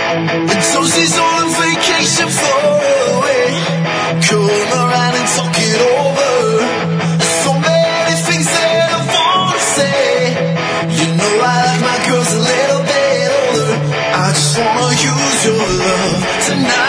So she's on vacation far away. Come around and talk it over. There's so many things that I wanna say. You know I like my girls a little bit older. I just wanna use your love tonight.